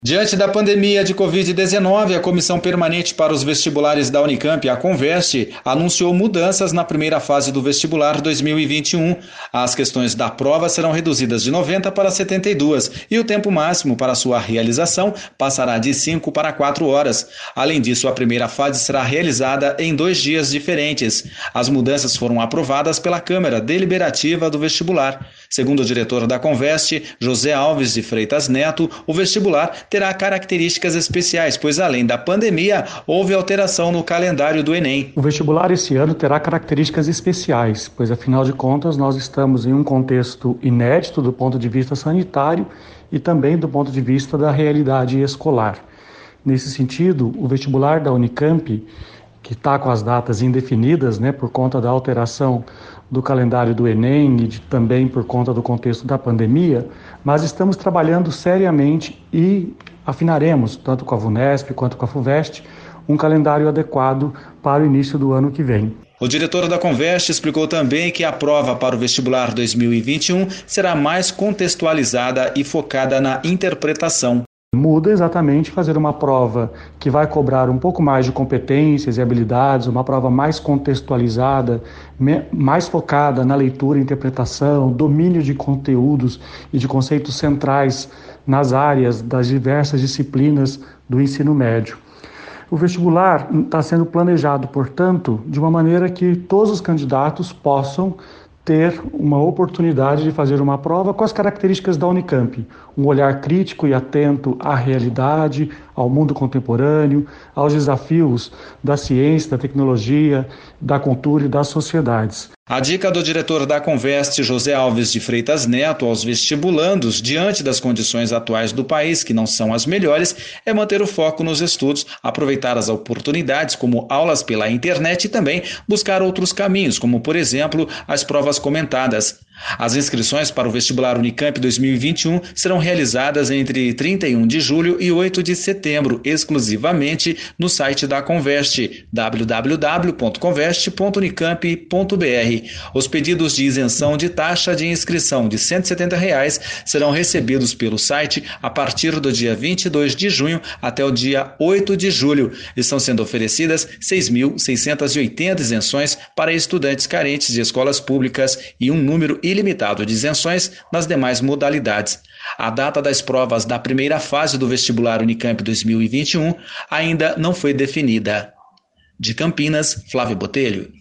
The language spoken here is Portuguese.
Diante da pandemia de Covid-19, a Comissão Permanente para os Vestibulares da Unicamp, a Conveste, anunciou mudanças na primeira fase do vestibular 2021. As questões da prova serão reduzidas de 90 para 72 e o tempo máximo para sua realização passará de 5 para 4 horas. Além disso, a primeira fase será realizada em 2 dias diferentes. As mudanças foram aprovadas pela Câmara Deliberativa do Vestibular. Segundo o diretor da Conveste, José Alves de Freitas Neto, o vestibular terá características especiais, pois além da pandemia, houve alteração no calendário do Enem. O vestibular esse ano terá características especiais, pois afinal de contas nós estamos em um contexto inédito do ponto de vista sanitário e também do ponto de vista da realidade escolar. Nesse sentido, o vestibular da Unicamp, que está com as datas indefinidas, por conta da alteração do calendário do Enem e também por conta do contexto da pandemia, mas estamos trabalhando seriamente e afinaremos, tanto com a VUNESP quanto com a FUVEST, um calendário adequado para o início do ano que vem. O diretor da Conveste explicou também que a prova para o vestibular 2021 será mais contextualizada e focada na interpretação. Muda exatamente fazer uma prova que vai cobrar um pouco mais de competências e habilidades, uma prova mais contextualizada, mais focada na leitura e interpretação, domínio de conteúdos e de conceitos centrais nas áreas das diversas disciplinas do ensino médio. O vestibular está sendo planejado, portanto, de uma maneira que todos os candidatos possam ter uma oportunidade de fazer uma prova com as características da Unicamp, um olhar crítico e atento à realidade, ao mundo contemporâneo, aos desafios da ciência, da tecnologia, da cultura e das sociedades. A dica do diretor da Conveste, José Alves de Freitas Neto, aos vestibulandos, diante das condições atuais do país, que não são as melhores, é manter o foco nos estudos, aproveitar as oportunidades, como aulas pela internet, e também buscar outros caminhos, como, por exemplo, as provas comentadas. As inscrições para o vestibular Unicamp 2021 serão realizadas entre 31 de julho e 8 de setembro, exclusivamente no site da Conveste, www.conveste.unicamp.br. Os pedidos de isenção de taxa de inscrição de R$ 170 serão recebidos pelo site a partir do dia 22 de junho até o dia 8 de julho. Estão sendo oferecidas 6.680 isenções para estudantes carentes de escolas públicas e um número ilimitado de isenções nas demais modalidades. A data das provas da primeira fase do vestibular Unicamp 2021 ainda não foi definida. De Campinas, Flávio Botelho.